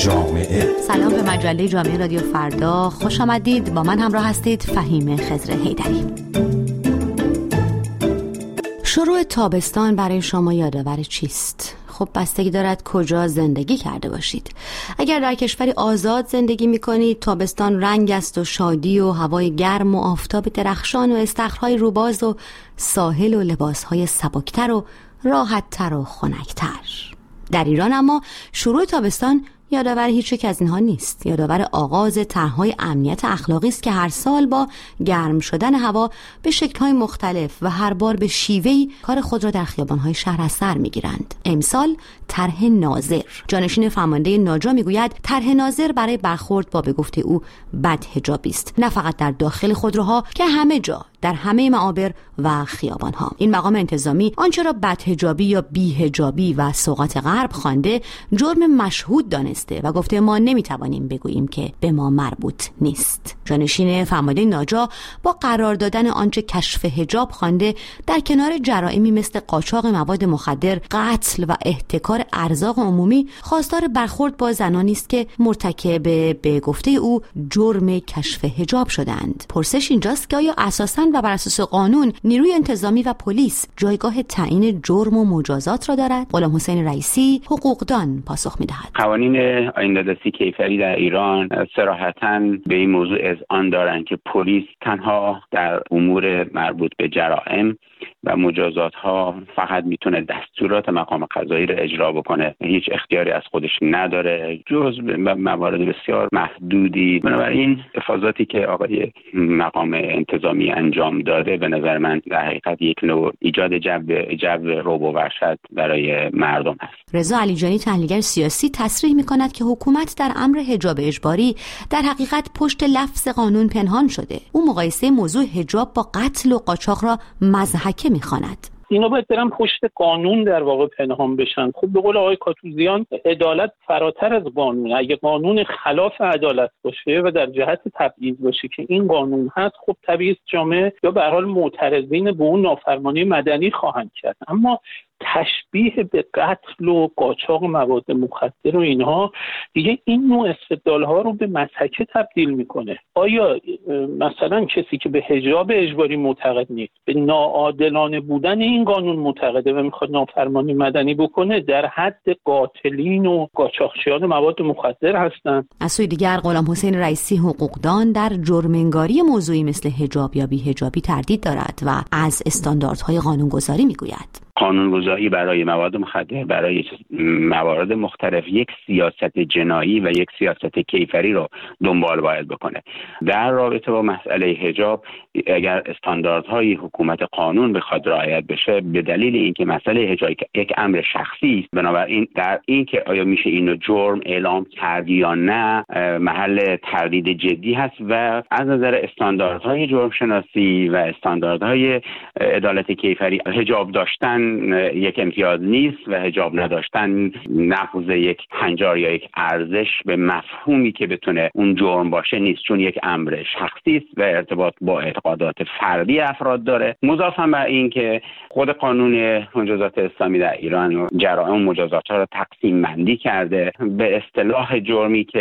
جامعه. سلام به مجله جامعه رادیو فردا، خوش آمدید. با من همراه هستید فهیم خضر حیدری. شروع تابستان برای شما یادآور چیست؟ خب بستگی دارد کجا زندگی کرده باشید. اگر در کشوری آزاد زندگی می‌کنید، تابستان رنگ است و شادی و هوای گرم و آفتاب درخشان و استخرهای روباز و ساحل و لباسهای سبکتر و راحت‌تر و خنک‌تر. در ایران اما شروع تابستان یادآور هیچ یک از اینها نیست. یادآور آغاز طرح‌های امنیت اخلاقی است که هر سال با گرم شدن هوا به شکل‌های مختلف و هر بار به شیوهی کار خود را در خیابان‌های شهر از سر می‌گیرند. امسال طرح ناظر. جانشین فرمانده ناجا میگوید طرح ناظر برای برخورد با به گفته او بدحجابی است، نه فقط در داخل خودروها که همه جا، در همه معابر و خیابان‌ها. این مقام انتظامی آنچه را بدحجابی یا بی‌حجابی و سوغات غرب خوانده جرم مشهود دانسته و گفته ما نمیتوانیم بگوییم که به ما مربوط نیست. جانشین فرمانده ناجا با قرار دادن آنچه کشف حجاب خوانده در کنار جرائمی مثل قاچاق مواد مخدر، قتل و احتکار ارزاق عمومی خواستار برخورد با زنانی است که مرتکب به گفته او جرم کشف حجاب شدند. پرسش اینجاست که آیا اساساً و بر اساس قانون نیروی انتظامی و پلیس جایگاه تعیین جرم و مجازات را دارد؟ غلام حسین رئیسی حقوقدان پاسخ می‌دهد. قوانین آیین‌دستی کیفری در ایران صراحتاً به این موضوع اذعان دارند که پلیس تنها در امور مربوط به جرائم و مجازات ها فقط میتونه دستورات مقام قضایی را اجرا بکنه، هیچ اختیاری از خودش نداره جز موارد بسیار محدودی. بنابراین افاضاتی که آقای مقام انتظامی انجام داده به نظر من در حقیقت یک نوع ایجاد جو رعب و وحشت برای مردم است. رضا علیجانی تحلیلگر سیاسی تصریح میکند که حکومت در امر حجاب اجباری در حقیقت پشت لفظ قانون پنهان شده. او مقایسه موضوع حجاب با قتل و قاچاق را مضحکه میخواند. اینا باید برن پشت قانون در واقع پنهان بشن. خب به قول آقای کاتوزیان عدالت فراتر از قانون. اگه قانون خلاف عدالت باشه و در جهت تبعیض باشه که این قانون هست، خب طبیعی است جامعه یا به هر حال معترضین به اون نافرمانی مدنی خواهند کرد. اما تشبیه به قتل و قاچاق مواد مخدر و اینها دیگه این نوع استدلال‌ها رو به مضحکه تبدیل میکنه. آیا مثلا کسی که به حجاب اجباری معتقد نیست، به ناعادلانه بودن این قانون معتقده و میخواد نافرمانی مدنی بکنه، در حد قاتلین و قاچاقچیان مواد مخدر هستند؟ از سوی دیگر غلام حسین رئیسی حقوقدان در جرم‌انگاری موضوعی مثل حجاب یا بی‌حجابی تردید دارد و از استانداردهای قانونگذاری میگوید. قانونگذاری برای مواد مخدر، برای موارد مختلف یک سیاست جنایی و یک سیاست کیفری رو دنبال باید بکنه. در رابطه با مسئله حجاب اگر استانداردهای حکومت قانون بخواد رعایت بشه، به دلیل اینکه مسئله حجاب یک امر شخصی است، بنابراین در اینکه آیا میشه اینو جرم اعلام کرد یا نه محل تردید جدی هست و از نظر استانداردهای جرم شناسی و استانداردهای عدالت کیفری حجاب داشتن یک امتیاز نیست و حجاب نداشتن نقض یک هنجار یا یک ارزش به مفهومی که بتونه اون جرم باشه نیست، چون یک امر شخصی است و ارتباط با اعتقادات فردی افراد داره. مضافاً بر این که خود قانون مجازات اسلامی در ایران جرائم و مجازات ها رو تقسیم بندی کرده. به اصطلاح جرمی که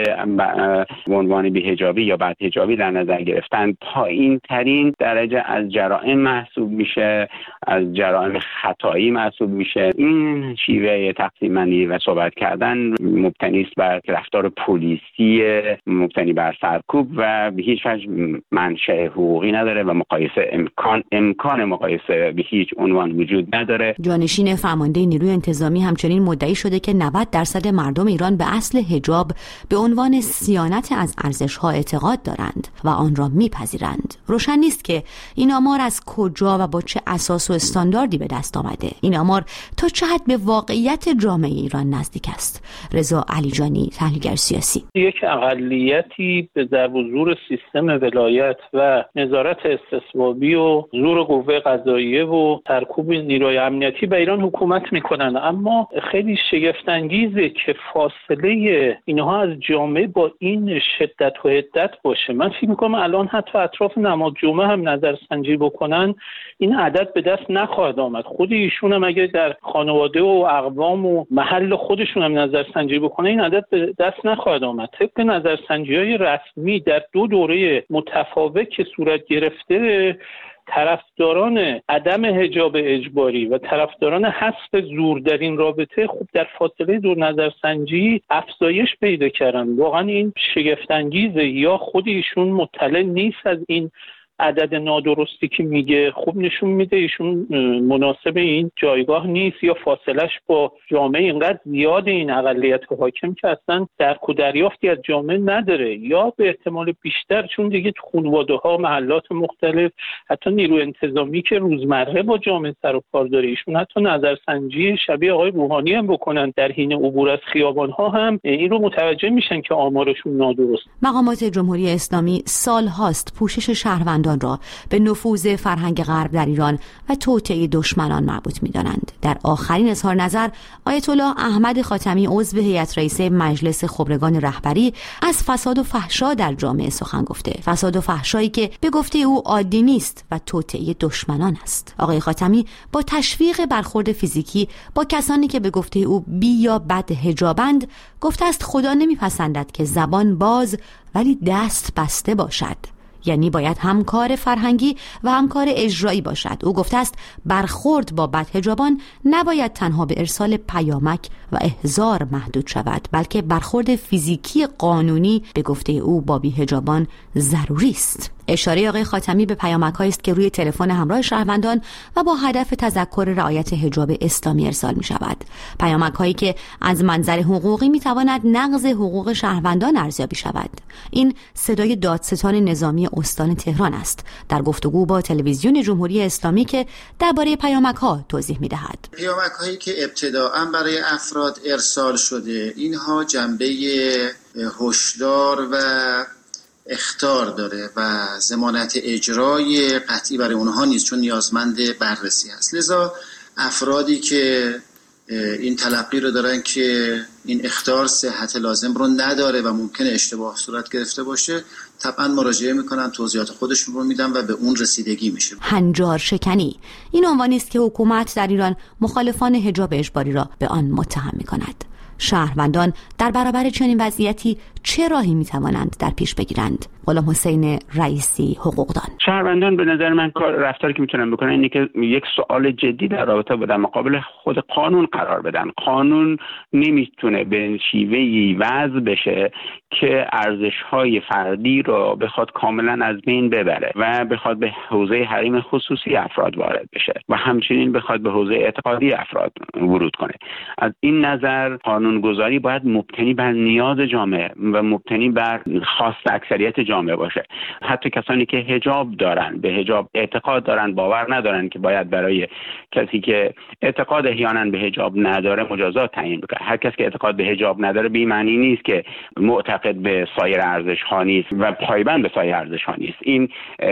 به عنوان بی‌حجابی یا بدحجابی در نظر گرفتن پایین ترین درجه از جرائم محسوب میشه، از جرائم خطایی محسوب میشه. این شیوه تقسیم بندی و صحبت کردن مبتنی است بر رفتار پلیسی مبتنی بر سرکوب و به هیچ وجه منشأ حقوقی نداره و امکان مقایسه به هیچ عنوان وجود نداره. جانشین فرمانده نیروی انتظامی همچنین مدعی شده که 90% مردم ایران به اصل حجاب به عنوان صیانت از ارزش‌ها اعتقاد دارند و آن را میپذیرند. روشن نیست که این آمار از کجا و با چه اساس و استانداردی به دست آمده. این آمار تا چه حد به واقعیت جامعه ایران نزدیک است؟ رضا علیجانی تحلیلگر سیاسی: یک اقلیتی به ضرب و زور سیستم ولایت و نظارت استصوابی و زور قوه قضاییه و سرکوب نیروی امنیتی به ایران حکومت میکنن. اما خیلی شگفت انگیزه که فاصله اینها از جامعه با این شدت و حدت باشه. من فکر میکنم الان حتی اطراف نماز جمعه هم نظرسنجی بکنن این عدد به دست نخواهد آمد. خود خودشون هم اگه در خانواده و اقوام و محل خودشون هم نظرسنجی بکنه این عدد به دست نخواهد آمد. طبق نظرسنجی‌های رسمی در 2 دوره متفاوت که صورت گرفته، طرفداران عدم حجاب اجباری و طرفداران حذف زور در این رابطه خب در فاصله 2 نظرسنجی افزایش پیدا کردن. واقعا این شگفت انگیزه. یا خود ایشون مطلع نیست از این عدد نادرستی که میگه، خوب نشون میده ایشون مناسب این جایگاه نیست، یا فاصلش با جامعه اینقدر زیاده این اقلیت حاکم که اصلا درک و دریافتی از جامعه نداره، یا به احتمال بیشتر چون دیگه خانواده‌ها، محلات مختلف، حتی نیروی انتظامی که روزمره با جامعه سر و کار داره، ایشون حتی نظرسنجی شبیه آقای روحانی هم بکنن در حین عبور از خیابان‌ها هم این رو متوجه میشن که آمارشون نادرست. مقامات جمهوری اسلامی سال‌هاست پوشش شهروندان را به نفوذ فرهنگ غرب در ایران و توطئه دشمنان مربوط می‌دانند. در آخرین اظهار نظر آیت الله احمد خاتمی عضو هیئت رئیسه مجلس خبرگان رهبری از فساد و فحشا در جامعه سخن گفته. فساد و فحشایی که به گفته او عادی نیست و توطئه دشمنان است. آقای خاتمی با تشویق برخورد فیزیکی با کسانی که به گفته او بی یا بد حجابند گفته است خدا نمیپسندد که زبان باز ولی دست بسته باشد. یعنی باید هم کار فرهنگی و هم کار اجرایی باشد. او گفته است برخورد با بدحجابان نباید تنها به ارسال پیامک و احضار محدود شود، بلکه برخورد فیزیکی قانونی به گفته او با بی‌حجابان ضروری است. اشاره آقای خاتمی به پیامک‌هایی است که روی تلفن همراه شهروندان و با هدف تذکر رعایت حجاب اسلامی ارسال می‌شود. پیامک‌هایی که از منظر حقوقی می‌تواند نقض حقوق شهروندان ارزیابی شود. این صدای دادستان نظامی استان تهران است در گفتگو با تلویزیون جمهوری اسلامی که درباره پیامک‌ها توضیح می‌دهد. پیامک‌هایی که ابتداءً برای افراد ارسال شده، اینها جنبه هشدار و اخطار داره و ضمانت اجرای قطعی برای اونها نیست، چون نیازمند بررسی هست. لذا افرادی که این تلقی رو دارن که این اخطار صحت لازم رو نداره و ممکنه اشتباه صورت گرفته باشه، طبعا مراجعه میکنن، توضیحات خودشون رو میدن و به اون رسیدگی میشه. هنجار شکنی این عنوانی است که حکومت در ایران مخالفان حجاب اجباری را به آن متهم میکند. شهروندان در برابر چنین وضعیتی چه راهی میتوانند در پیش بگیرند؟ غلام حسین رئیسی، حقوقدان. شهروندان به نظر من رفتاری که میتونن بکنن اینه که یک سوال جدی در رابطه با در مقابل خود قانون قرار بدن. قانون نمیتونه به شیوهی وضع بشه که ارزش‌های فردی رو بخواد کاملا از بین ببره و بخواد به حوزه حریم خصوصی افراد وارد بشه و همچنین بخواد به حوزه اعتقادی افراد ورود کنه. از این نظر قانونگذاری باید مبتنی بر نیاز جامعه و مبتنی بر خواست اکثریت جامعه باشه. حتی کسانی که حجاب دارن، به حجاب اعتقاد دارن، باور ندارن که باید برای کسی که اعتقاد احیانا به حجاب نداره مجازات تعیین بکنه. هر کس که اعتقاد به حجاب نداره به معنی نیست که معتقد به سایر ارزش‌ها نیست و پایبند به سایر ارزش‌ها نیست. این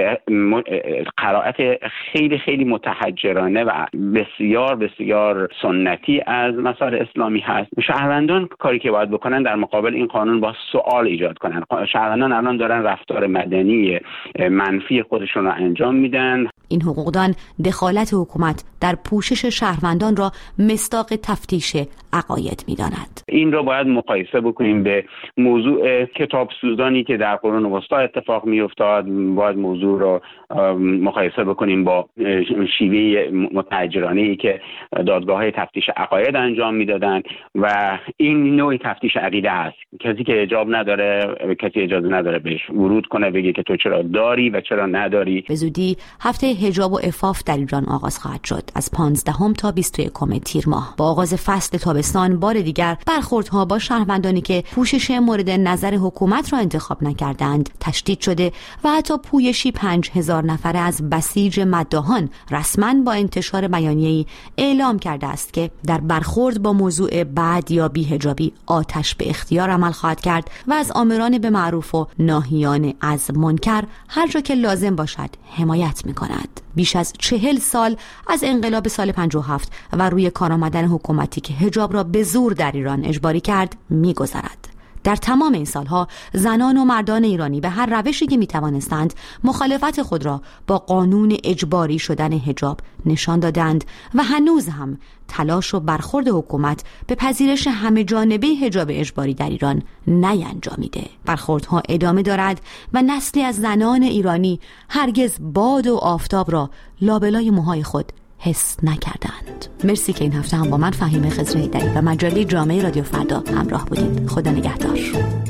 قرائت خیلی خیلی متحجرانه و بسیار بسیار سنتی از مسائل اسلامی هست. شهروندان کاری که باید بکنن در مقابل این قانون با سوال ایجاد کنن. شهروندان الان دارن رفتار مدنی منفی خودشون رو انجام میدن. این حقوقدان دخالت حکومت در پوشش شهروندان را مصداق تفتیش عقاید می‌داند. این را باید مقایسه بکنیم به موضوع کتاب سوزانی که در قرون وسطی اتفاق می‌افتاد. باید موضوع را مقایسه بکنیم با شیوه متحجرانه‌ای که دادگاه‌های تفتیش عقاید انجام می‌دادند و این نوع تفتیش عقیده است. کسی که حجاب نداره، کسی اجازه نداره بهش ورود کنه، بگه که تو چرا داری و چرا نداری. به زودی هفته حجاب و عفاف در ایران آغاز خواهد شد. از 15 تا 21 تیر ماه با آغاز فصل تابستان بار دیگر برخوردها با شهروندانی که پوشش مورد نظر حکومت را انتخاب نکردند تشدید شده و حتی پویشی 5000 نفره از بسیج مداحان رسما با انتشار بیانیه‌ای اعلام کرده است که در برخورد با موضوع بد یا بی‌حجابی آتش به اختیار عمل خواهد کرد و از آمران به معروف و ناهیان از منکر هر جا که لازم باشد حمایت می‌کند. بیش از 40 سال از انقلاب سال 57 و روی کار آمدن حکومتی که حجاب را به زور در ایران اجباری کرد می‌گذرد. در تمام این سالها زنان و مردان ایرانی به هر روشی که میتوانستند مخالفت خود را با قانون اجباری شدن حجاب نشان دادند و هنوز هم تلاش و برخورد حکومت به پذیرش همه جانبه حجاب اجباری در ایران نینجامیده. برخوردها ادامه دارد و نسلی از زنان ایرانی هرگز باد و آفتاب را لابلای موهای خود حس نکردند. مرسی که این هفته هم با من فهیمه خضر حیدری و مجله جامعه رادیو فردا همراه بودید. خدا نگهدار.